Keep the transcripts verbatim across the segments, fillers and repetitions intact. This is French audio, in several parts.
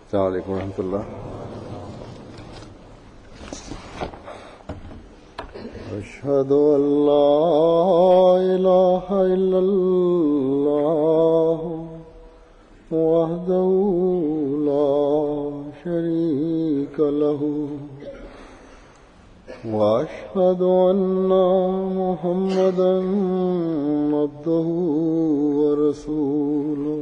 السلام عليكم ورحمة الله. أشهد أن لا إله إلا الله وحده لا شريك له وأشهد أن محمدا عبده ورسوله.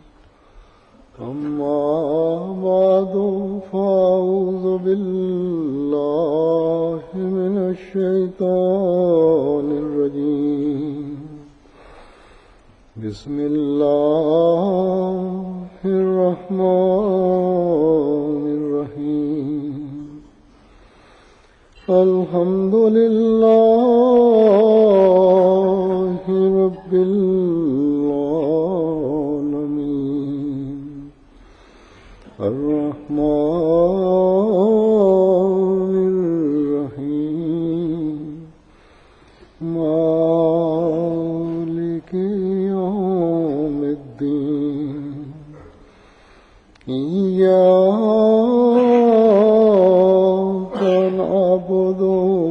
أما بعد فأعوذ بالله من الشيطان الرجيم. بسم الله الرحمن الرحيم. الحمد لله رب العالمين الرحمن الرحيم مالك يوم الدين. إياك نعبد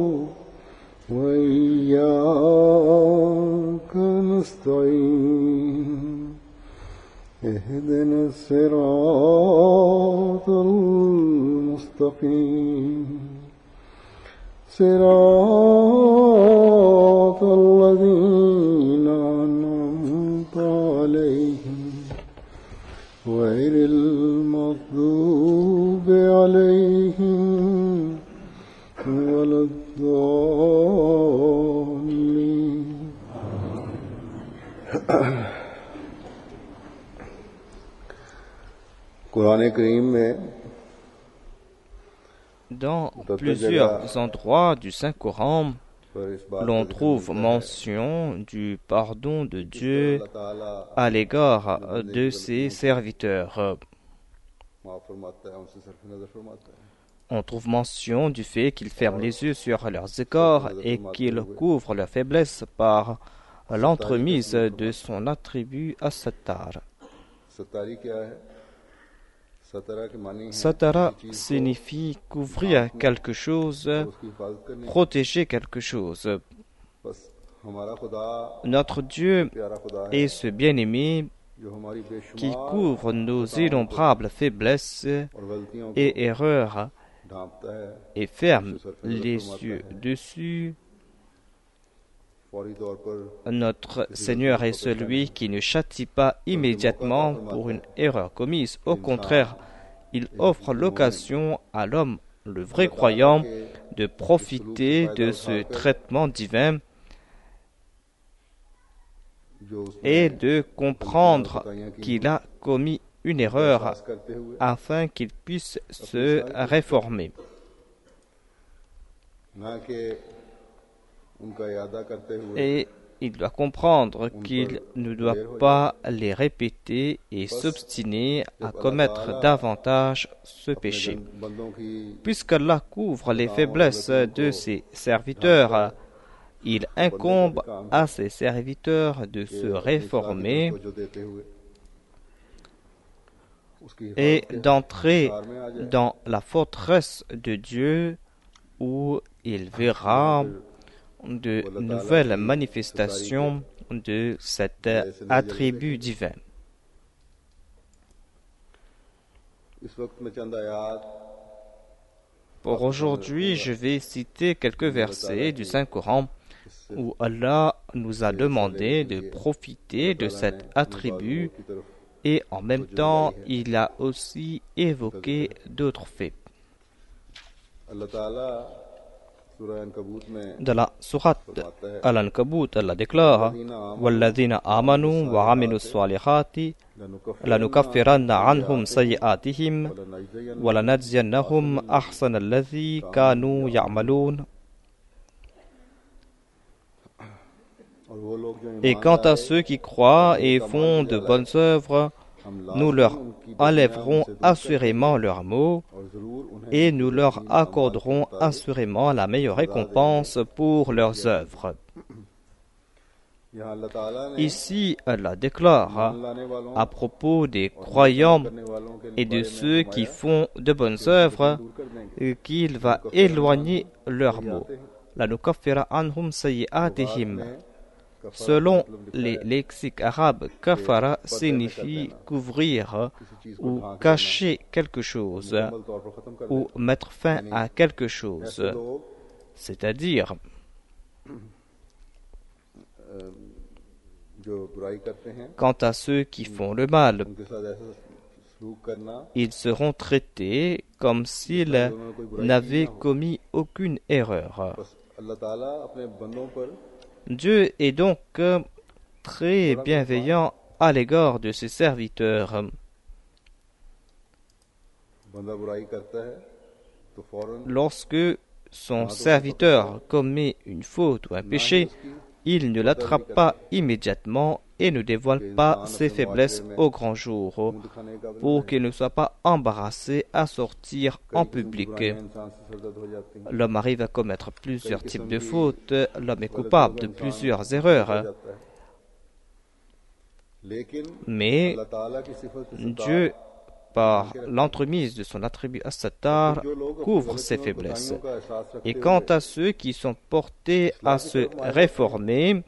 وإياك نستعين. اهدنا الصراط المستقيم صراط الذين أنعمت عليهم غير المغضوب عليهم ولا الضالين. Dans plusieurs endroits du Saint-Coran, l'on trouve mention du pardon de Dieu à l'égard de ses serviteurs. On trouve mention du fait qu'ils ferment les yeux sur leurs écarts et qu'ils couvrent leurs faiblesses par l'entremise de son attribut as-Sattar. Satara signifie couvrir quelque chose, protéger quelque chose. Notre Dieu est ce bien-aimé qui couvre nos innombrables faiblesses et erreurs et ferme les yeux dessus. Notre Seigneur est celui qui ne châtie pas immédiatement pour une erreur commise. Au contraire, il offre l'occasion à l'homme, le vrai croyant, de profiter de ce traitement divin et de comprendre qu'il a commis une erreur afin qu'il puisse se réformer. Et il doit comprendre qu'il ne doit pas les répéter et s'obstiner à commettre davantage ce péché. Puisqu'Allah couvre les faiblesses de ses serviteurs, il incombe à ses serviteurs de se réformer et d'entrer dans la forteresse de Dieu où il verra de nouvelles manifestations de cet attribut divin. Pour aujourd'hui, je vais citer quelques versets du Saint-Coran où Allah nous a demandé de profiter de cet attribut et en même temps, il a aussi évoqué d'autres faits. Dans la sourate Al-Ankabut, Allah déclare وَالَّذِينَ آمَنُوا وَعَمِلُوا الصَّالِحَاتِ لَنُكَفِّرَنَّ عَنْهُمْ سَيِّئَاتِهِمْ وَلَنَجْزِيَنَّهُمْ أَحْسَنَ الَّذِي كَانُوا يَعْمَلُونَ. Et quant à ceux qui croient et font de bonnes œuvres, nous leur enlèverons assurément leurs maux et nous leur accorderons assurément la meilleure récompense pour leurs œuvres. यहाँ अल्लाह ताला ने Ici, Allah déclare मान लाने वालों à propos des croyants करने वालों के et de बारे में ceux qui फरमाया, font de bonnes œuvres दूर कर देंगे euh, qu'il va éloigner leurs maux. La nukaffira anhum sayyi'atihim. में कफर Selon मतलब लिखा les है, lexiques arabes, kafara signifie couvrir किसी चीज को ou ढांक cacher quelque chose देना, मुकम्मल तौर पर खत्म कर ou mettre fin à quelque chose. देना। ऐसे लोग C'est-à-dire, जो बुराई करते हैं quant à ceux qui font le mal, उनके साथ ऐसा सलूक करना ils seront traités comme s'ils उन्होंने कोई बुराई n'avaient की ना हो। commis aucune erreur. बस अल्लाह ताला अपने बंदों पर Dieu est donc euh, très bienveillant à l'égard de ses serviteurs. बंदा बुराई करता है तो फौरन Lorsque son serviteur commet une faute ou un péché, il ne l'attrape pas immédiatement et ne dévoile pas ses faiblesses au grand jour मुंह दिखाने का pour qu'il ne soit pas embarrassé à sortir en public. इंसान से सरदर्द हो जाती है L'homme arrive à commettre plusieurs types de fautes, l'homme est coupable de plusieurs erreurs, जाता है लेकिन mais अल्लाह ताला की सिफत Dieu, par l'entremise de son attribut As-Sattar, couvre ses faiblesses. Et quant à ceux qui sont portés à se réformer,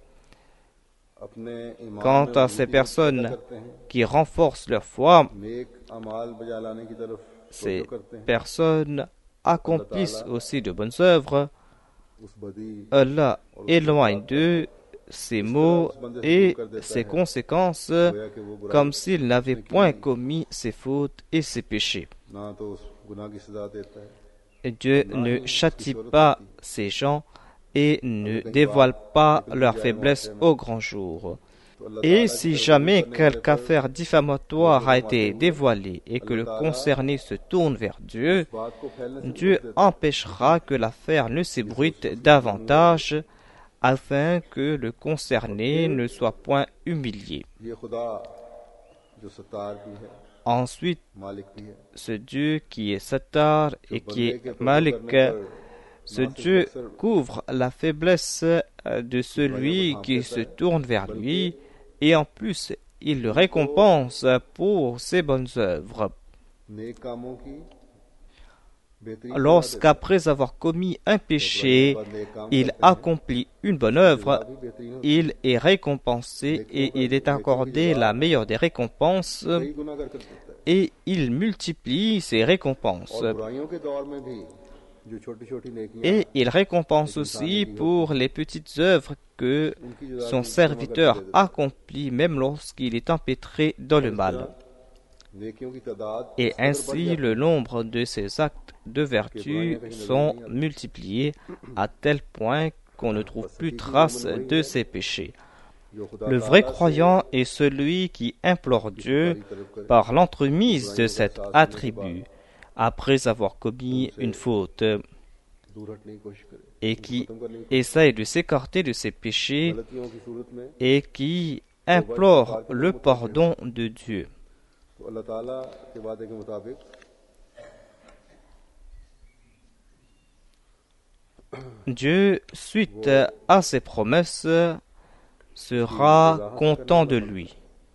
अपने ईमान quant में à ces personnes करते हैं qui renforcent leur foi, नेक अमाल बजा लाने की तरफ ces तवज्जो करते हैं personnes accomplissent aussi de bonnes œuvres. उस बदी Allah éloigne d'eux ces maux et ses conséquences गोया कि वो बुराई comme s'ils n'avaient point commis ces fautes et ces péchés. ना तो उस गुनाह की सजा देता है Et Dieu ne châtie pas ces gens et ne dévoile pas leurs faiblesses au grand jour. तो अल्लाह Et ताला si की jamais तरफ quelque affaire diffamatoire a été dévoilée et que le concerné se tourne vers Dieu, इस बात को फैलने से Dieu empêchera que l'affaire ne s'ébruite davantage afin que le concerné ne soit point humilié. ये खुदा जो सत्तार भी है Ensuite, मालिक भी है ce Dieu qui est Sattar et qui बंदे est के तौबा Malik, करने पर ce Dieu couvre la faiblesse de celui qui se tourne vers lui et en plus il le récompense pour ses bonnes œuvres. नेक कामों की बेहतरीन Lorsqu'après avoir commis un péché, il accomplit une bonne œuvre, भी बेहतरीन हो il est récompensé et il est accordé la meilleure des récompenses कई गुनाह कर कर देता है et il multiplie ses récompenses. और बुराइयों के दौर में भी जो छोटी छोटी नेकियां Et il récompense aussi pour les petites œuvres que son serviteur accomplit même lorsqu'il est empêtré dans le mal. नेकियों की तादाद Et ainsi le nombre de ses actes de vertu sont multipliés à tel point qu'on ne trouve plus trace de ses péchés. जो खुदा Le vrai croyant est celui qui implore Dieu par l'entremise de cet attribut après avoir commis une faute दूर हटने की कोशिश करे et qui essaye de s'écarter de ses péchés गलतियों की सूरत में et qui implore le pardon de Dieu. तो अल्लाह ताला के वादे के मुताबिक Dieu, suite à ses promesses, sera content de lui.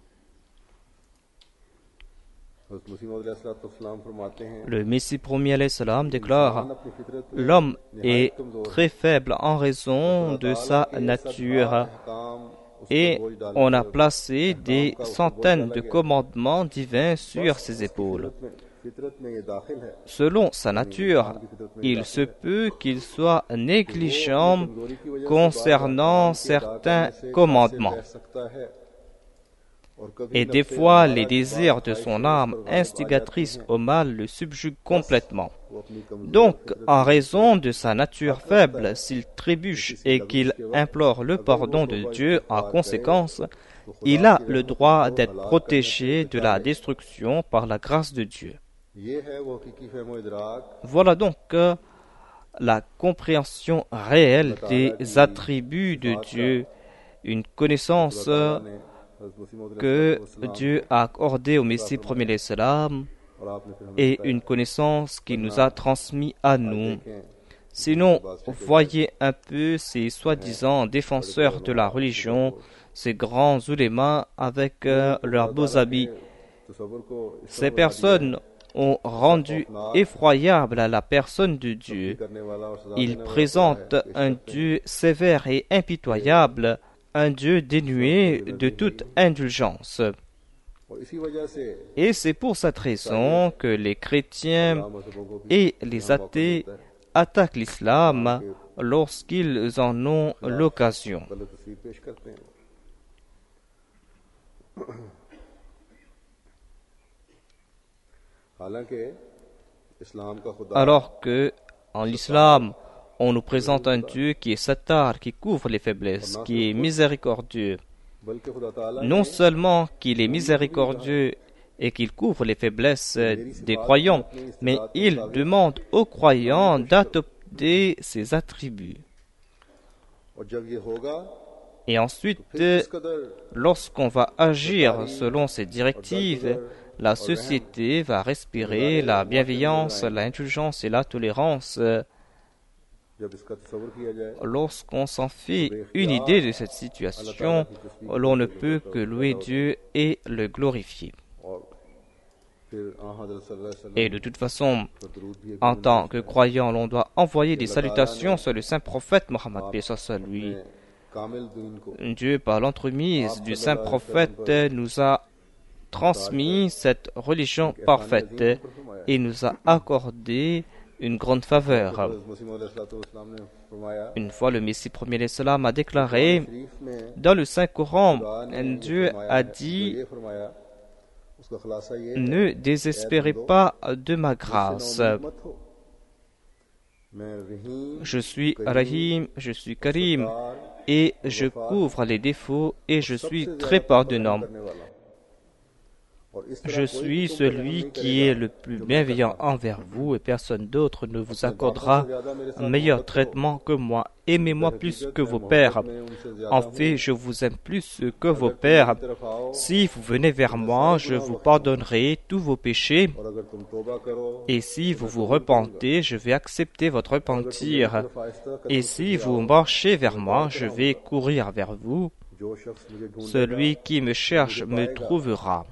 हज़रत मसीह मौद अलैहिस्सलाम फरमाते हैं Le Messie premier alayhi salam déclare: अपनी फितरत में L'homme est très faible en raison de sa nature काम उस et पर बोझ डाल on a placé des centaines de commandements divins sur ses épaules. फितरत में ये दाखिल है Selon sa nature, il se peut qu'il soit négligent concernant certains commandements. रह सकता है और कभी Et des fois, les désirs de son âme instigatrice au mal le subjuguent complètement. वो अपनी कमजोर Donc, en raison de sa nature faible, s'il trébuche et qu'il implore le pardon de Dieu en conséquence, il a le droit d'être protégé de la destruction par la grâce de Dieu. ये है वो हकीकी फहम व इदराक Voilà donc euh, la compréhension réelle des attributs de Dieu, une connaissance euh, ने हज़रत मसीह मौद que अलैहिस्सलाम Dieu a accordée au Messie premier alayhi salam और आपने फिर हमें et une connaissance qu'il nous a transmise à nous. Sinon, voyez un peu ces soi-disant défenseurs de la religion ces grands ulémas avec euh, leurs beaux habits. तसव्वुर को इस Ces personnes ont rendu effroyable à la personne de Dieu. करने वाला और सजा Ils देने वाला présentent un Dieu sévère et impitoyable, un Dieu dénué de toute indulgence. और इसी वजह से Et c'est pour cette raison que les chrétiens मजहबों को भी et les athées attaquent l'islam lorsqu'ils en ont l'occasion. गलत तस्वीर पेश करते हैं। हालांकि इस्लाम का खुदा Alors que, en l'islam, on nous présente un Dieu qui est sattar, qui couvre les faiblesses, qui est miséricordieux. बल्कि खुदा ताला Non seulement qu'il est miséricordieux et qu'il couvre les faiblesses des croyants, mais il demande aux croyants d'adopter ses attributs. और जब ये होगा Et ensuite, फिर इस कदर lorsqu'on va agir selon ces directives, la société va respirer la bienveillance, l'indulgence et la tolérance. जब इसका तस्वुर किया जाए Lorsqu'on s'en fait une idée de cette situation, l'on ne peut que louer Dieu et le glorifier. और फिर आ हज़रत सल्लल्लाहु अलैहि वसल्लम Et de toute façon, का दरूद भी एक en tant que croyant, l'on doit envoyer des salutations sur le saint prophète Mohammed, paix soit sur lui. कामिल दीन को Dieu, par l'entremise du saint prophète, nous a transmis cette religion parfaite et nous a accordé une grande faveur. हज़रत मसीह मौद अलैहिस्सलाम ने फरमाया Une fois, le Messie premier l'Islam a déclaré, शरीफ में dans le Saint-Coran, खुदा ने Dieu फरमाया a है, dit, ये फरमाया उसका खुलासा ये है, ne désespérez pas de ma grâce. मुझसे नाउम्मीद मत हो। मैं रहीम Je suis Rahim, je suis Karim, et je couvre les défauts et je suis très pardonnant. करने वाला हूं। और इस तरह Je suis celui qui est le plus bienveillant envers vous et personne d'autre ne vous accordera un meilleur traitement que moi. Aimez-moi plus que vos pères. En fait, je vous aime plus que vos pères. Si vous venez vers moi, je vous pardonnerai tous vos péchés. और अगर तुम तौबा करो Et si vous vous repentez, je vais accepter votre repentir. Et si vous marchez vers moi, je vais courir vers vous. जो शख्स मुझे ढूंढेगा Celui qui me cherche me trouvera.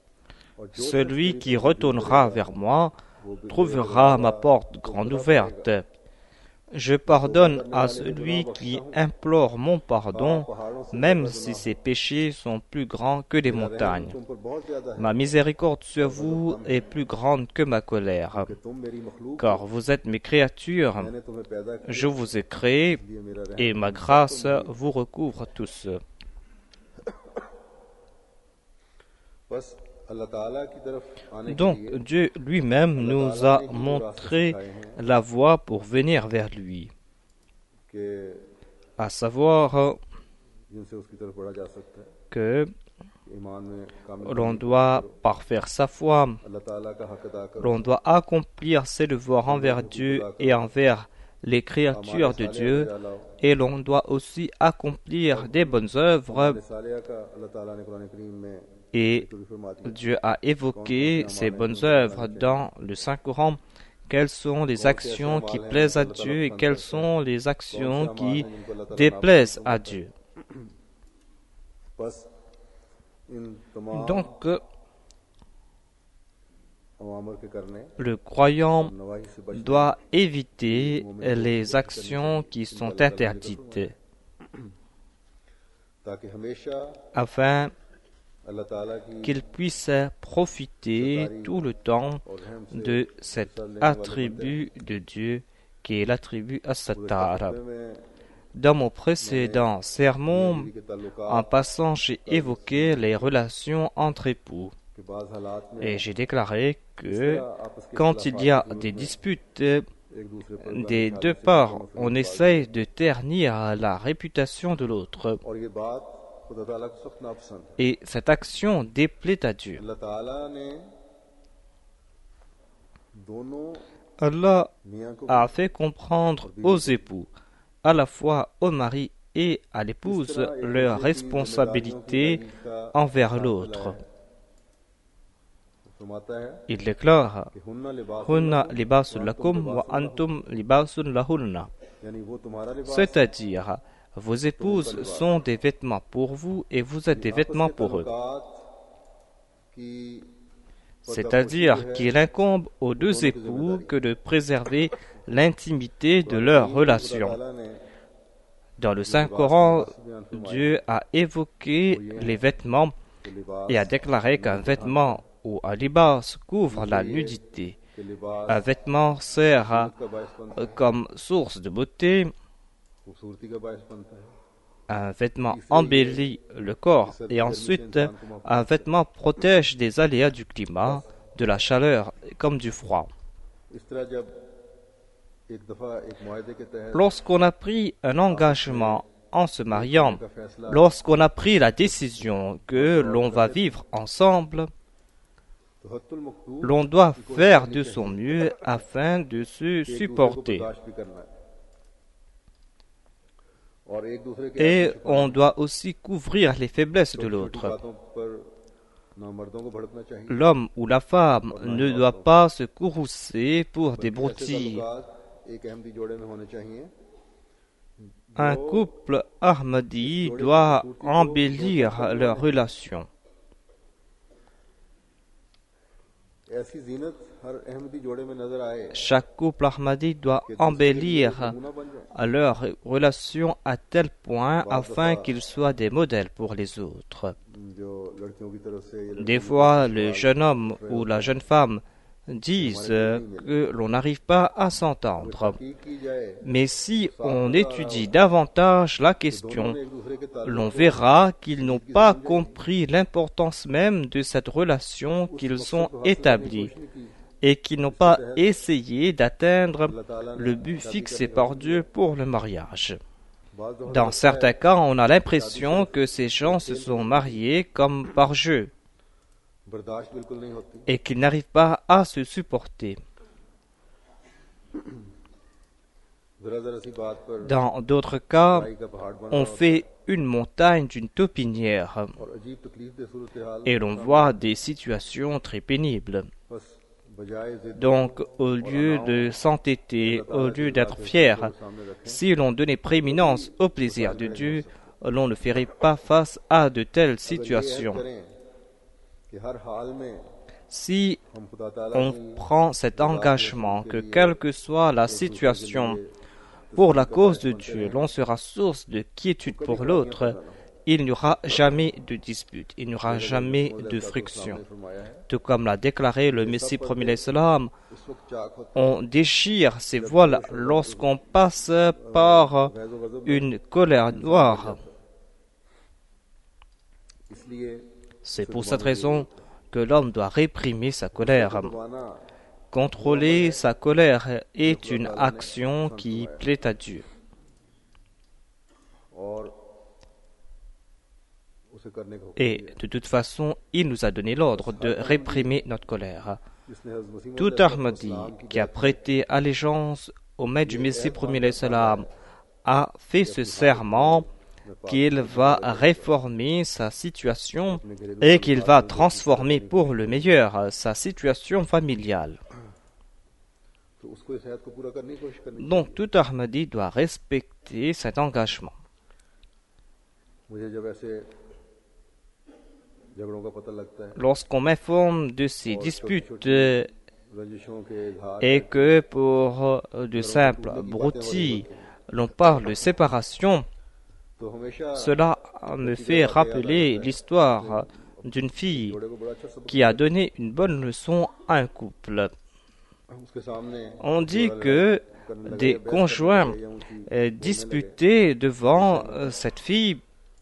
Celui qui retournera vers moi trouvera ma porte grande ouverte. Je pardonne à celui qui implore mon pardon, même si ses péchés sont plus grands que les montagnes. तुम पर बहुत ज्यादा है Ma miséricorde sur vous est plus grande que ma colère, कि तुम मेरी मखलूक car vous êtes mes créatures. मैंने तुम्हें पैदा किया Je vous ai créé इसलिए मेरा रहम et ma grâce vous recouvre tous. बस अल्लाह ताला की तरफ आने के Donc लिए Dieu lui-même nous a montré la voie pour venir vers lui, कि à savoir जिनसे उसकी तरफ बढ़ा जा सकता है que ईमान में कामिल l'on doit parfaire sa foi, अल्लाह ताला का हक अदा करो l'on doit accomplir ses devoirs envers Dieu et envers les créatures de Dieu, et l'on doit aussi accomplir des bonnes œuvres. सालिया का अल्लाह ताला ने कुरान करीम में Et ज़रूर फरमा दिया Dieu a évoqué ces bonnes œuvres dans le Saint-Coran. Quelles sont les actions qui plaisent à Dieu et quelles sont les actions qui déplaisent à Dieu. बस इन तमाम Donc, अवामर के करने le croyant नवाही से बचने doit éviter les actions qui sont interdites ताकि हमेशा afin अल्लाह ताला की qu'il puisse profiter tout le temps और रहम से de cet attribut de Dieu qui est l'attribut as-Sattar. में Dans mon précédent sermon, के ताल्लुकात en passant, j'ai évoqué les relations entre époux के बाज़ हालात में et j'ai déclaré que आपस के quand il y a des disputes एक दूसरे पर des deux parts, on essaye de ternir la réputation de l'autre और ये बात खुदा ताला को सख्त नापसंद है et cette action déplaît à Dieu. अल्लाह ताला ने दोनों Allah मियाँ को a fait comprendre aux époux, à la fois au mari et à l'épouse, leur responsabilité envers l'autre. फरमाता है Il déclare कि हुन्ना लिबास Hunna libasun lakum wa antum libasun lahunna. यानी वो तुम्हारा लिबास C'est-à-dire, Vos épouses sont des vêtements pour vous et vous êtes des vêtements pour eux. C'est-à-dire qu'il incombe aux deux époux que de préserver l'intimité de leur relation. Dans le Saint-Coran, Dieu a évoqué les vêtements et a déclaré qu'un vêtement ou un libas couvre la nudité. Un vêtement sert comme source de beauté. Un vêtement embellit le corps et ensuite un vêtement protège des aléas du climat, de la chaleur comme du froid. Lorsqu'on a pris un engagement en se mariant, lorsqu'on a pris la décision que l'on va vivre ensemble, l'on doit faire de son mieux afin de se supporter. Et on doit aussi couvrir les faiblesses de l'autre. L'homme ou la femme ne doit pas se courroucer pour des broutilles. Un couple Ahmadi doit embellir leur relation. Chaque couple Ahmadi doit embellir leur relation à tel point afin qu'ils soient des modèles pour les autres. Des fois, le jeune homme ou la jeune femme disent que l'on n'arrive pas à s'entendre. Mais si on étudie davantage la question, l'on verra qu'ils n'ont pas compris l'importance même de cette relation qu'ils ont établie et qu'ils n'ont pas essayé d'atteindre le but fixé par Dieu pour le mariage. Dans certains cas, on a l'impression que ces gens se sont mariés comme par jeu et qu'ils n'arrivent pas à se supporter. Dans d'autres cas, on fait une montagne d'une taupinière et l'on voit des situations très pénibles. Donc, au lieu de s'entêter, au lieu d'être fier, si l'on donnait prééminence au plaisir de Dieu, l'on ne ferait pas face à de telles situations. Si on prend cet engagement que quelle que soit la situation, pour la cause de Dieu, l'on sera source de quiétude pour l'autre, il n'y aura jamais de dispute, il n'y aura jamais de friction. Tout comme l'a déclaré le Messie premier l'Islam, on déchire ses voiles lorsqu'on passe par une colère noire. C'est pour cette raison que l'homme doit réprimer sa colère. Contrôler sa colère est une action qui plaît à Dieu. Et de toute façon, il nous a donné l'ordre de réprimer notre colère. Tout Ahmadi qui a prêté allégeance au maître du Messie premier l'Islam a fait ce serment qu'il va réformer sa situation et qu'il va transformer pour le meilleur sa situation familiale. Donc tout Ahmadi doit respecter cet engagement. Lorsqu'on m'informe de ces disputes et que pour de simples broutilles, l'on parle de séparation, cela me fait rappeler l'histoire d'une fille qui a donné une bonne leçon à un couple. On dit que des conjoints disputaient devant cette fille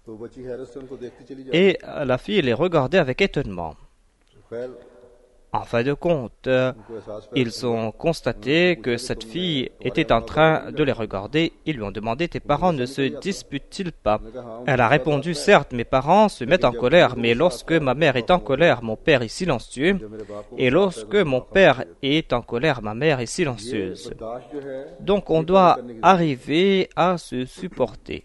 et la fille les regardait avec étonnement. En fin de compte, ils ont constaté que cette fille était en train de les regarder. Ils lui ont demandé « Tes parents ne se disputent-ils pas ?» Elle a répondu « Certes, mes parents se mettent en colère, mais lorsque ma mère est en colère, mon père est silencieux. Et lorsque mon père est en colère, ma mère est silencieuse. » Donc on doit arriver à se supporter.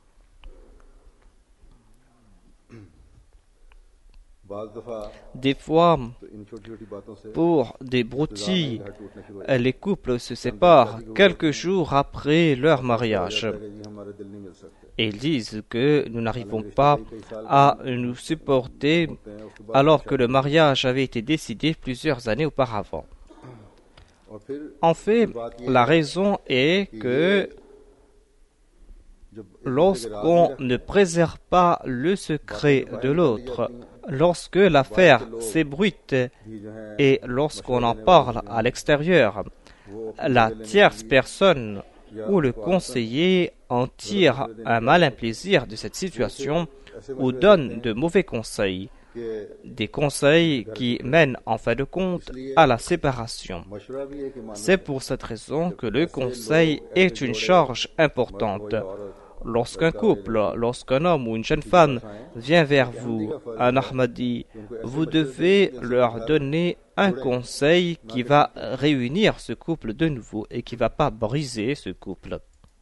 Des fois, pour des broutilles, les couples se séparent quelques jours après leur mariage. Et ils disent que nous n'arrivons pas à nous supporter alors que le mariage avait été décidé plusieurs années auparavant. En fait, la raison est que lorsqu'on ne préserve pas le secret de l'autre, lorsque l'affaire s'ébruite et lorsqu'on en parle à l'extérieur, la tierce personne ou le conseiller en tire un malin plaisir de cette situation ou donne de mauvais conseils, des conseils qui mènent en fin de compte à la séparation. C'est pour cette raison que le conseil est une charge importante. Lorsqu'un couple, lorsqu'un homme ou une jeune femme vient vers vous, un Ahmadi, vous devez leur donner un conseil qui va réunir ce couple de nouveau et qui ne va pas briser ce couple.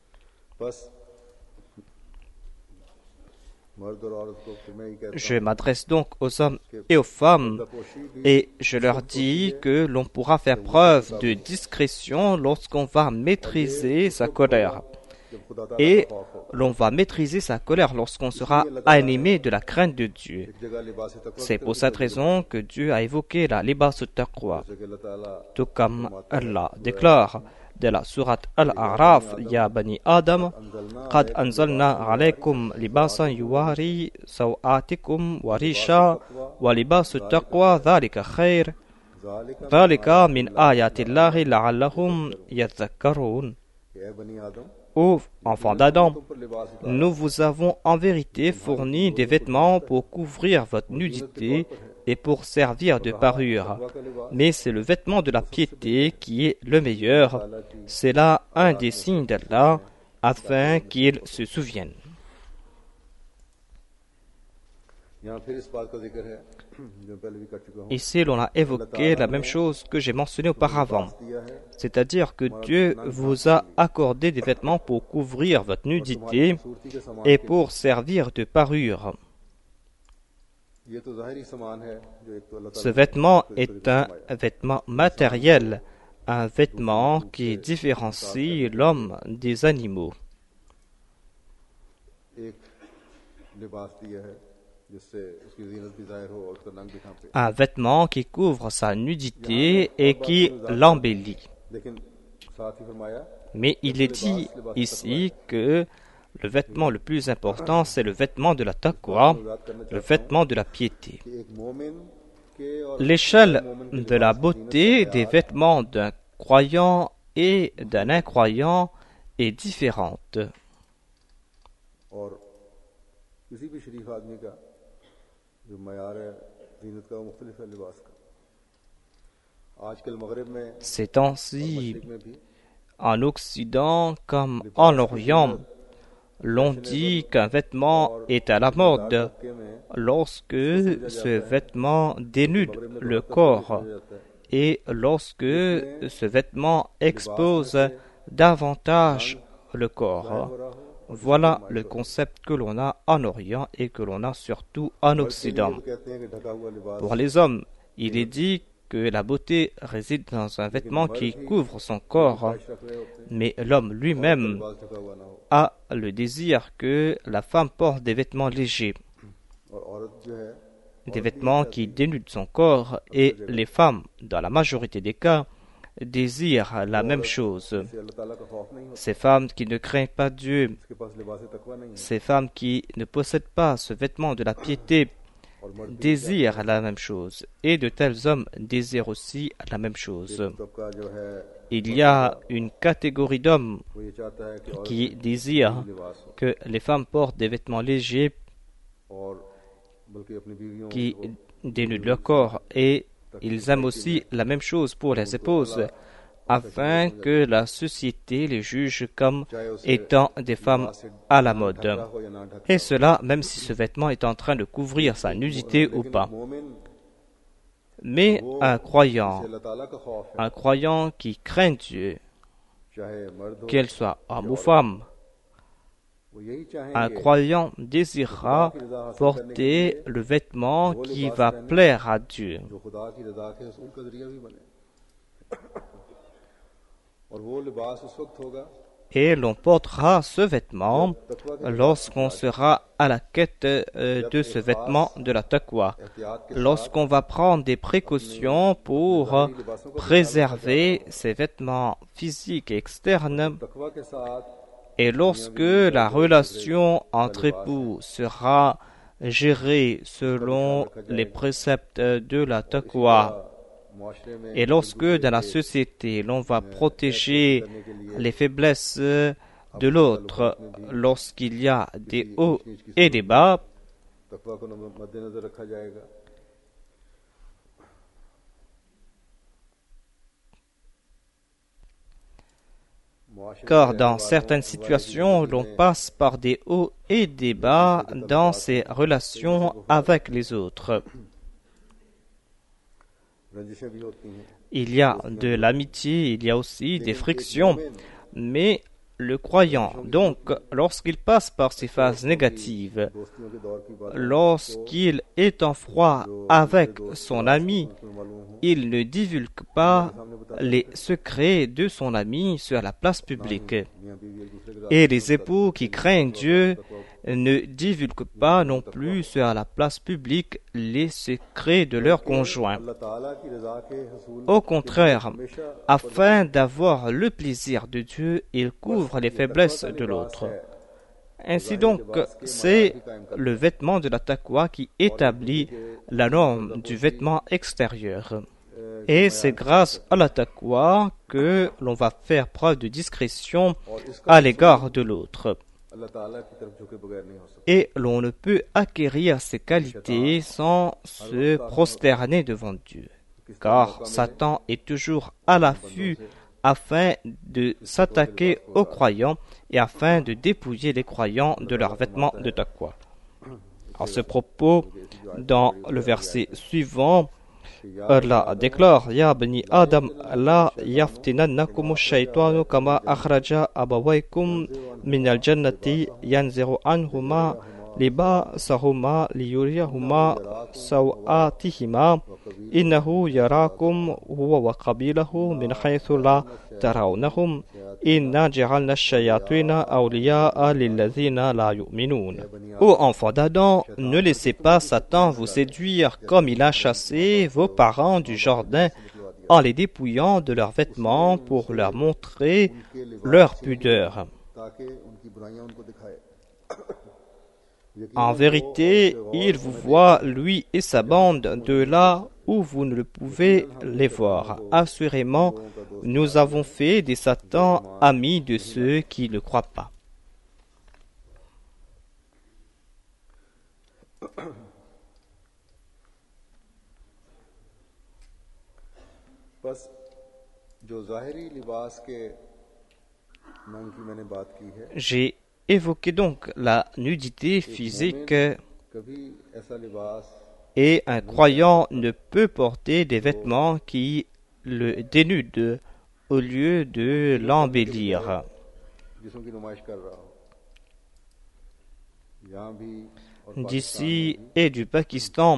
Je m'adresse donc aux hommes et aux femmes et je leur dis que l'on pourra faire preuve de discrétion lorsqu'on va maîtriser sa colère. Et l'on va maîtriser sa colère lorsqu'on sera animé de la crainte de Dieu. C'est pour cette raison que Dieu a évoqué la libas taqwa. Tout comme Allah déclare de la sourate Al-A'raf, Ya Bani Adam, Qad anzalna alaykum libasan yuwari sawatikum wa risha wa libas taqwa dhalika khair dhalika min ayatillahi la'allahum yadhakkarun. Ô enfants d'Adam, nous vous avons en vérité fourni des vêtements pour couvrir votre nudité et pour servir de parure. Mais c'est le vêtement de la piété qui est le meilleur. C'est là un des signes d'Allah afin qu'il se souvienne. Ici, l'on a évoqué la même chose que j'ai mentionné auparavant. C'est-à-dire que Dieu vous a accordé des vêtements pour couvrir votre nudité et pour servir de parure. Ce vêtement est un vêtement matériel, un vêtement qui différencie l'homme des animaux. Un vêtement qui couvre sa nudité et qui l'embellit. Mais il est dit ici que le vêtement le plus important, c'est le vêtement de la taqwa, le vêtement de la piété. L'échelle de la beauté des vêtements d'un croyant et d'un incroyant est différente. Ces temps-ci, en Occident comme en Orient, l'on dit qu'un vêtement est à la mode lorsque ce vêtement dénude le corps et lorsque ce vêtement expose davantage le corps. Voilà le concept que l'on a en Orient et que l'on a surtout en Occident. Pour les hommes, il est dit que la beauté réside dans un vêtement qui couvre son corps, mais l'homme lui-même a le désir que la femme porte des vêtements légers, des vêtements qui dénudent son corps, et les femmes, dans la majorité des cas, désirent la même chose. Ces femmes qui ne craignent pas Dieu, ces femmes qui ne possèdent pas ce vêtement de la piété, désirent la même chose, et de tels hommes désirent aussi la même chose. Il y a une catégorie d'hommes qui désirent que les femmes portent des vêtements légers qui dénudent leur corps, et ils aiment aussi la même chose pour les épouses, afin que la société les juge comme étant des femmes à la mode. Et cela, même si ce vêtement est en train de couvrir sa nudité ou pas. Mais un croyant, un croyant qui craint Dieu, qu'elle soit homme ou femme, un croyant désirera porter le vêtement qui va plaire à Dieu. Et l'on portera ce vêtement lorsqu'on sera à la quête euh, de ce vêtement de la taqwa. Lorsqu'on va prendre des précautions pour préserver ses vêtements physiques et externes, et lorsque la relation entre époux sera gérée selon les préceptes de la taqwa, et lorsque dans la société l'on va protéger les faiblesses de l'autre, lorsqu'il y a des hauts et des bas, car dans certaines situations, l'on passe par des hauts et des bas dans ses relations avec les autres. Il y a de l'amitié, il y a aussi des frictions, mais le croyant, donc, lorsqu'il passe par ces phases négatives, lorsqu'il est en froid avec son ami, il ne divulgue pas les secrets de son ami sur la place publique. Et les époux qui craignent Dieu ne divulguent pas non plus sur la place publique les secrets de leur conjoint. Au contraire, afin d'avoir le plaisir de Dieu, ils couvrent les faiblesses de l'autre. Ainsi donc, c'est le vêtement de la taqwa qui établit la norme du vêtement extérieur. Et c'est grâce à la taqwa que l'on va faire preuve de discrétion à l'égard de l'autre. Et l'on ne peut acquérir ces qualités sans se prosterner devant Dieu. Car Satan est toujours à l'affût afin de s'attaquer aux croyants et afin de dépouiller les croyants de leurs vêtements de taqwa. À ce propos, dans le verset suivant, Allah déclare: Ya bani Adam, la yaftinannakum ash-shaytanu kama akhraja abawaykum min al-jannati yanziru anhuma libasahuma liyuriyahuma sawatihima innahu yarakum huwa wa qabilahu min haythu la tarawnahum inna ja'alna ash-shayatina awliya'a lilladhina la yu'minun. Ô enfants d'Adam, ne laissez pas Satan vous séduire comme il a chassé vos parents du jardin en les dépouillant de leurs vêtements pour leur montrer leur pudeur. En vérité, il vous voit, lui et sa bande, de là où vous ne le pouvez les voir. Assurément, nous avons fait des Satans amis de ceux qui ne croient pas. J'ai évoqué donc la nudité physique et un croyant ne peut porter des vêtements qui le dénudent au lieu de l'embellir. D'ici et du Pakistan,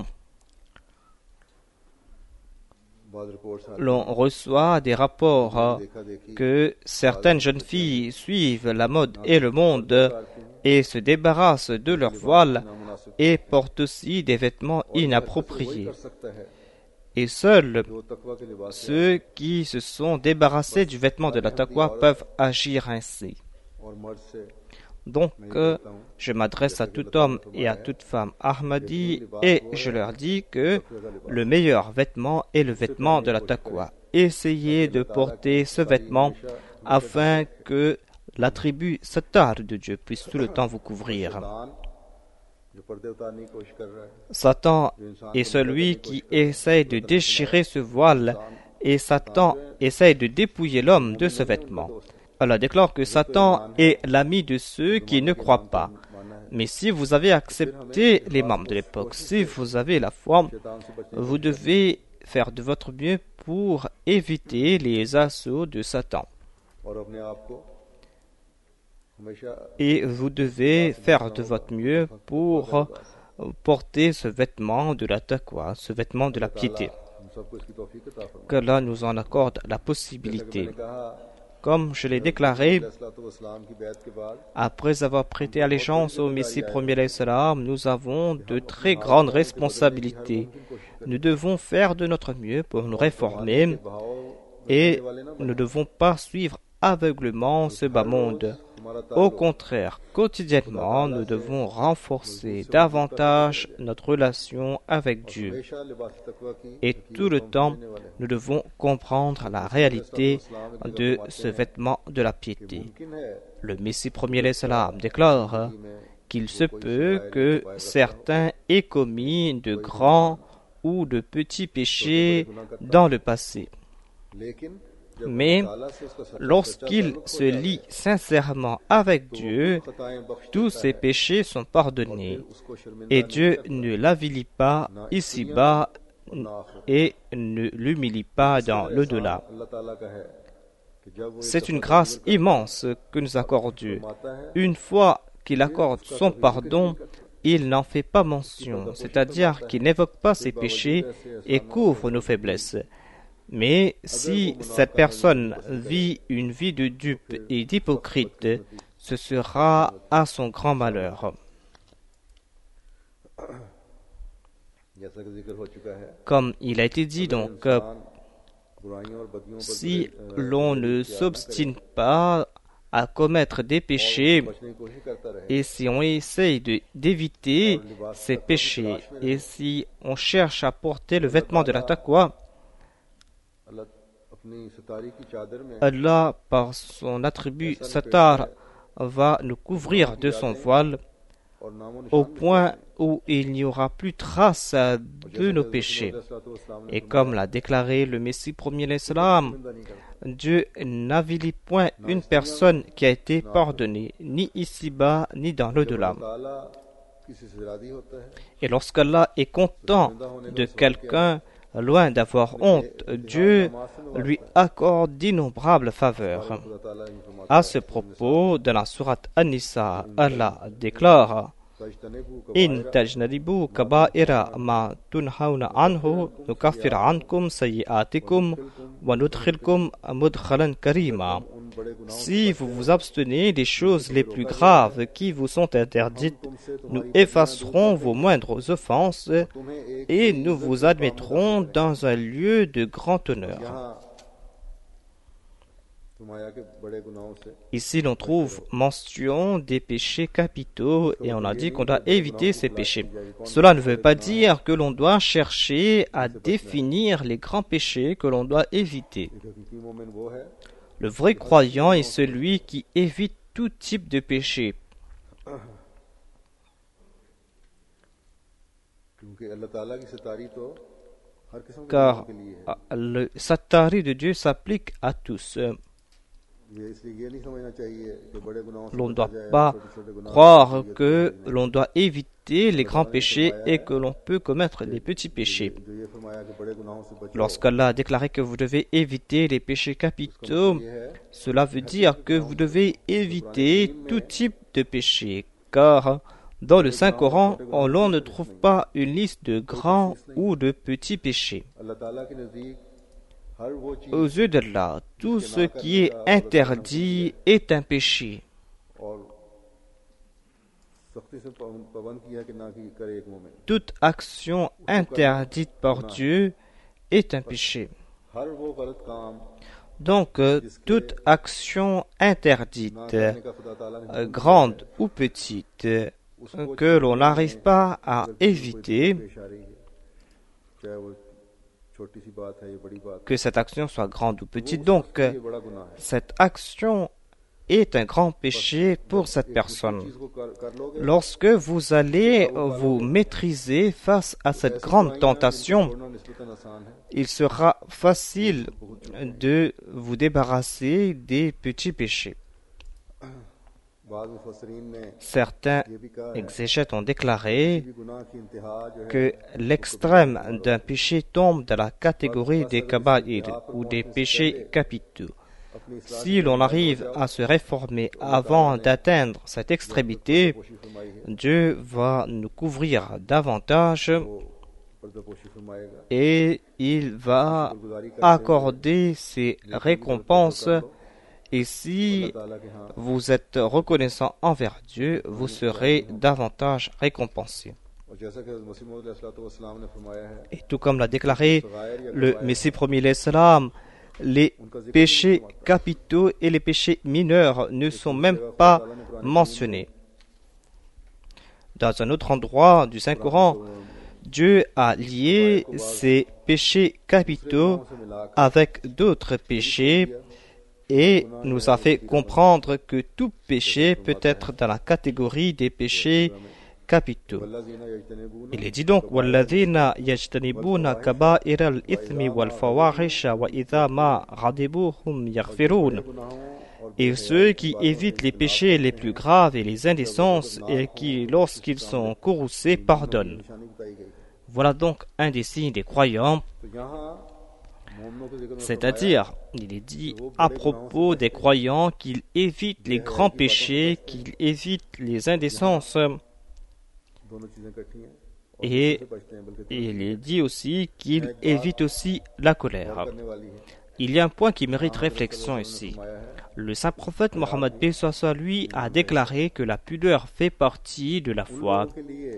l'on reçoit des rapports que certaines jeunes filles suivent la mode et le monde et se débarrassent de leur voile et portent aussi des vêtements inappropriés. Et seuls ceux qui se sont débarrassés du vêtement de la taqwa peuvent agir ainsi. Donc, euh, je m'adresse à tout homme et à toute femme Ahmadi et je leur dis que le meilleur vêtement est le vêtement de la taqwa. Essayez de porter ce vêtement afin que l'attribut Sattar de Dieu puisse tout le temps vous couvrir. Satan est celui qui essaie de déchirer ce voile et Satan essaie de dépouiller l'homme de ce vêtement. Allah déclare que Satan est l'ami de ceux qui ne croient pas. Mais si vous avez accepté les membres de l'époque, si vous avez la foi, vous devez faire de votre mieux pour éviter les assauts de Satan. Et vous devez faire de votre mieux pour porter ce vêtement de la taqwa, ce vêtement de la piété. Qu'Allah nous en accorde la possibilité. comme je l'ai déclaré, अलैहिस्सलाम की बैत के बाद après avoir prêté allégeance au Messie premier alayhi salam, nous avons de très grandes responsabilités. Nous devons faire de notre mieux pour nous réformer et nous ne devons pas suivre aveuglément ce bas monde. Au contraire, quotidiennement, nous devons renforcer davantage notre relation avec Dieu. Et tout le temps, nous devons comprendre la réalité de ce vêtement de la piété. Le Messie premier alayhi salam déclare qu'il se peut que certains aient commis de grands ou de petits péchés dans le passé. Mais lorsqu'il se lie sincèrement avec Dieu, tous ses péchés sont pardonnés et Dieu ne l'avilit pas ici-bas et ne l'humilie pas dans l'au-delà. C'est une grâce immense que nous accorde Dieu. Une fois qu'il accorde son pardon, il n'en fait pas mention, c'est-à-dire qu'il n'évoque pas ses péchés et couvre nos faiblesses. Mais si cette personne vit une vie de dupe et d'hypocrite, ce sera à son grand malheur. Comme il a été dit, donc, si l'on ne s'obstine pas à commettre des péchés et si on essaye de, d'éviter ces péchés et si on cherche à porter le vêtement de la taqwa, Allah, par son attribut Satar, va nous couvrir de son voile au point où il n'y aura plus trace de nos péchés. Et comme l'a déclaré le Messie premier alayhi salam, Dieu n'avilit point une personne qui a été pardonnée, ni ici-bas, ni dans l'au-delà. Et lorsqu'Allah est content de quelqu'un, loin d'avoir honte, Dieu lui accorde d'innombrables faveurs. À ce propos, dans la sourate An-Nisa, Allah déclare: In tajnadibu kaba'ira ma tunhauna anhu nukaffir ankum sayyi'atikum wa nudkhilkum mudkhalan karima. Si vous vous abstenez des choses les plus graves qui vous sont interdites, nous effacerons vos moindres offenses et nous vous admettrons dans un lieu de grand honneur. Ici, l'on trouve mention des péchés capitaux et on a dit qu'on doit éviter ces péchés. Cela ne veut pas dire que l'on doit chercher à définir les grands péchés que l'on doit éviter. Le vrai croyant est celui qui évite tout type de péché. Car le satari de Dieu s'applique à tous. L'on ne doit pas croire que l'on doit éviter les grands péchés et que l'on peut commettre les petits péchés. Lorsqu'Allah a déclaré que vous devez éviter les péchés capitaux, cela veut dire que vous devez éviter tout type de péché, car dans le Saint-Coran, l'on ne trouve pas une liste de grands ou de petits péchés. Aux yeux d'Allah, tout ce qui est interdit est un péché. Toute action interdite par Dieu est un péché. Donc, toute action interdite, grande ou petite, que l'on n'arrive pas à éviter, que cette action soit grande ou petite, donc cette action est un grand péché pour cette personne. Lorsque vous allez vous maîtriser face à cette grande tentation, il sera facile de vous débarrasser des petits péchés. Certains exégètes ont déclaré que l'extrême d'un péché tombe dans la catégorie des kaba'ir ou des péchés capitaux. Si l'on arrive à se réformer avant d'atteindre cette extrémité, Dieu va nous couvrir davantage et il va accorder ses récompenses Et si vous êtes reconnaissant envers Dieu, vous serez davantage récompensé. Et tout comme l'a déclaré le Messie premier l'Islam, les péchés capitaux et les péchés mineurs ne sont même pas mentionnés. Dans un autre endroit du Saint-Coran, Dieu a lié ces péchés capitaux avec d'autres péchés et nous a fait comprendre que tout péché peut être dans la catégorie des péchés capitaux. Il est dit donc وَالَّذِينَ يَجْتَنِبُونَ كَبَائِرَ الْإِثْمِ وَالْفَوَاحِشَ وَإِذَا مَا غَضِبُوا هُمْ يَغْفِرُونَ. Et ceux qui évitent les péchés les plus graves et les indécences et qui, lorsqu'ils sont courroucés, pardonnent. Voilà donc un des signes des croyants. C'est-à-dire, il est dit à propos des croyants qu'ils évitent les grands péchés, qu'ils évitent les indécences. Et il est dit aussi qu'ils évitent aussi la colère. Il y a un point qui mérite réflexion ici. Le saint prophète Mohammed paix soit sur lui a déclaré que la pudeur fait partie de la foi.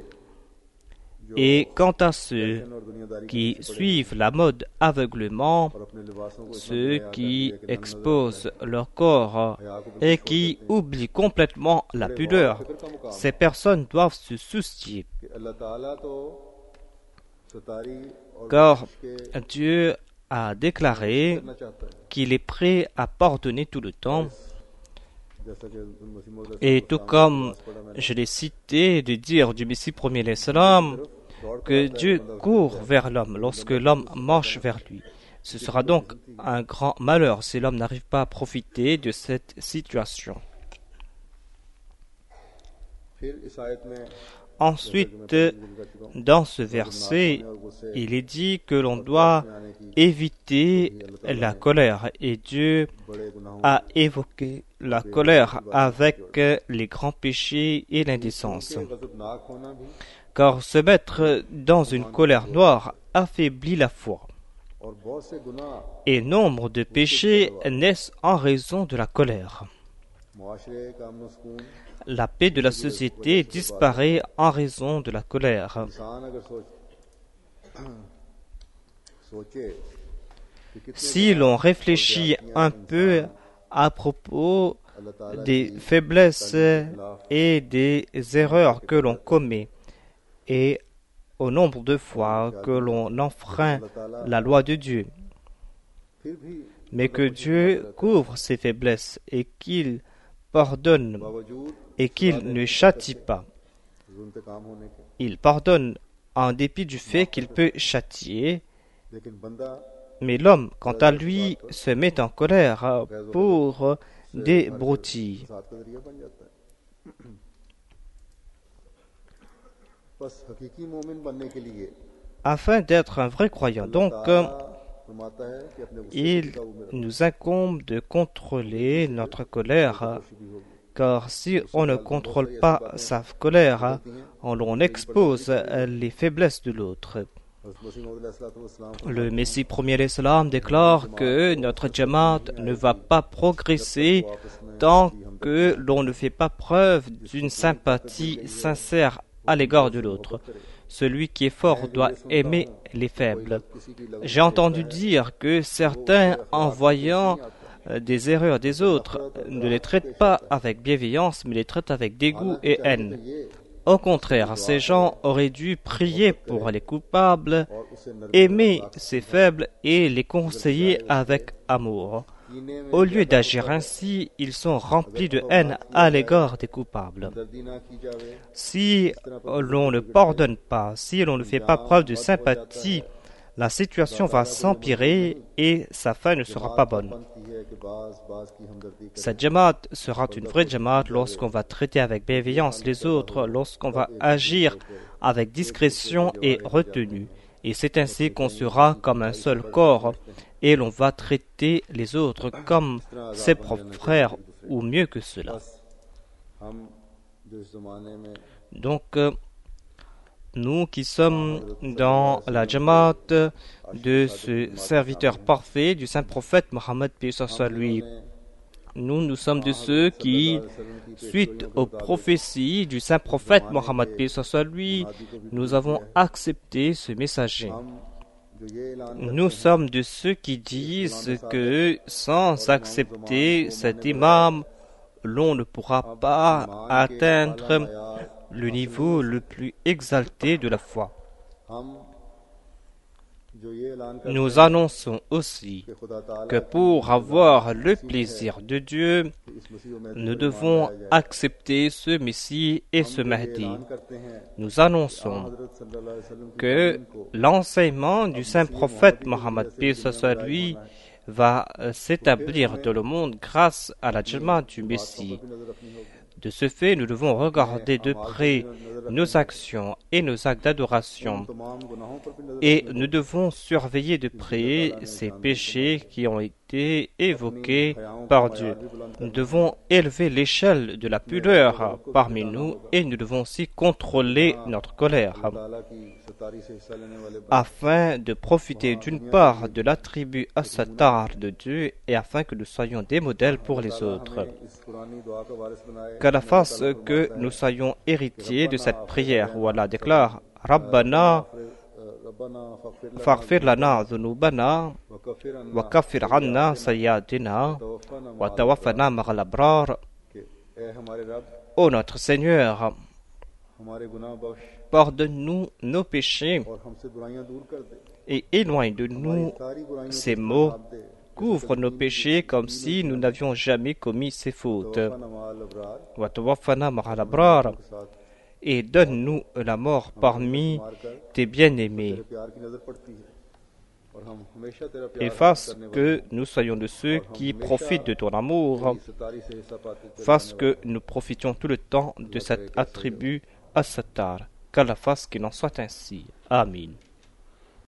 Et quant à ceux qui suivent la mode aveuglement, ceux qui exposent leur corps et qui oublient complètement la pudeur, ces personnes doivent se soucier. Car Dieu a déclaré qu'il est prêt à pardonner tout le temps. Et tout comme je l'ai cité de dire du Messie premier l'Islam, que Dieu court vers l'homme lorsque l'homme marche vers lui. Ce sera donc un grand malheur si l'homme n'arrive pas à profiter de cette situation. Ensuite, dans ce verset, il est dit que l'on doit éviter la colère. Et Dieu a évoqué la colère avec les grands péchés et l'indécence. Car se mettre dans une colère noire affaiblit la foi. Et nombre de péchés naissent en raison de la colère. La paix de la société disparaît en raison de la colère. Si l'on réfléchit un peu à propos des faiblesses et des erreurs que l'on commet, et au nombre de fois que l'on enfreint la loi de Dieu, mais que Dieu couvre ses faiblesses et qu'il pardonne et qu'il ne châtie pas. Il pardonne en dépit du fait qu'il peut châtier, mais l'homme, quant à lui, se met en colère pour des broutilles. Afin d'être un vrai croyant, donc, il nous incombe de contrôler notre colère, car si on ne contrôle pas sa colère, on expose les faiblesses de l'autre. Le Messie premier l'Islam déclare que notre Jamaat ne va pas progresser tant que l'on ne fait pas preuve d'une sympathie sincère à l'égard de l'autre. Celui qui est fort doit aimer les faibles. J'ai entendu dire que certains, en voyant des erreurs des autres, ne les traitent pas avec bienveillance, mais les traitent avec dégoût et haine. Au contraire, ces gens auraient dû prier pour les coupables, aimer ces faibles et les conseiller avec amour. Au lieu d'agir ainsi, ils sont remplis de haine à l'égard des coupables. Si l'on ne pardonne pas, si l'on ne fait pas preuve de sympathie, la situation va s'empirer et sa fin ne sera pas bonne. Cette jamaat sera une vraie jamaat lorsqu'on va traiter avec bienveillance les autres, lorsqu'on va agir avec discrétion et retenue. Et c'est ainsi qu'on sera comme un seul corps et l'on va traiter les autres comme ses propres frères ou mieux que cela. Donc, nous qui sommes dans la jamaat de ce serviteur parfait du saint prophète Mohammed paix soit sur lui, nous, nous sommes de ceux qui, suite aux prophéties du saint prophète Mohammed paix soit lui, nous avons accepté ce messager. Nous sommes de ceux qui disent que sans accepter cet imam, l'on ne pourra pas atteindre le niveau le plus exalté de la foi. Nous annonçons aussi que pour avoir le plaisir de Dieu, nous devons accepter ce Messie et ce Mahdi. Nous annonçons que l'enseignement du saint prophète Mohammed paix soit lui va s'établir dans le monde grâce à la Jama du Messie. De ce fait, nous devons regarder de près nos actions et nos actes d'adoration et nous devons surveiller de près ces péchés qui ont été évoqués par Dieu. Nous devons élever l'échelle de la pudeur parmi nous et nous devons aussi contrôler notre colère afin de profiter d'une part de l'attribut As-Sattar de Dieu et afin que nous soyons des modèles pour les autres. Qu'Allah fasse que nous soyons héritiers de cette prière où Allah déclare Rabbana faghfir lana dhunubana wa kaffir anna sayyi'atina wa tawaffana ma'al abrar. Ô notre Seigneur, pardonne-nous nos péchés et éloigne de nous ces maux. Couvre nos péchés comme si nous n'avions jamais commis ces fautes. Et donne-nous la mort parmi tes bien-aimés. Et fasse que nous soyons de ceux qui profitent de ton amour. Fasse que nous profitions tout le temps de cet attribut As-Sattar. Qu'Allah fasse qu'il en soit ainsi. Amin.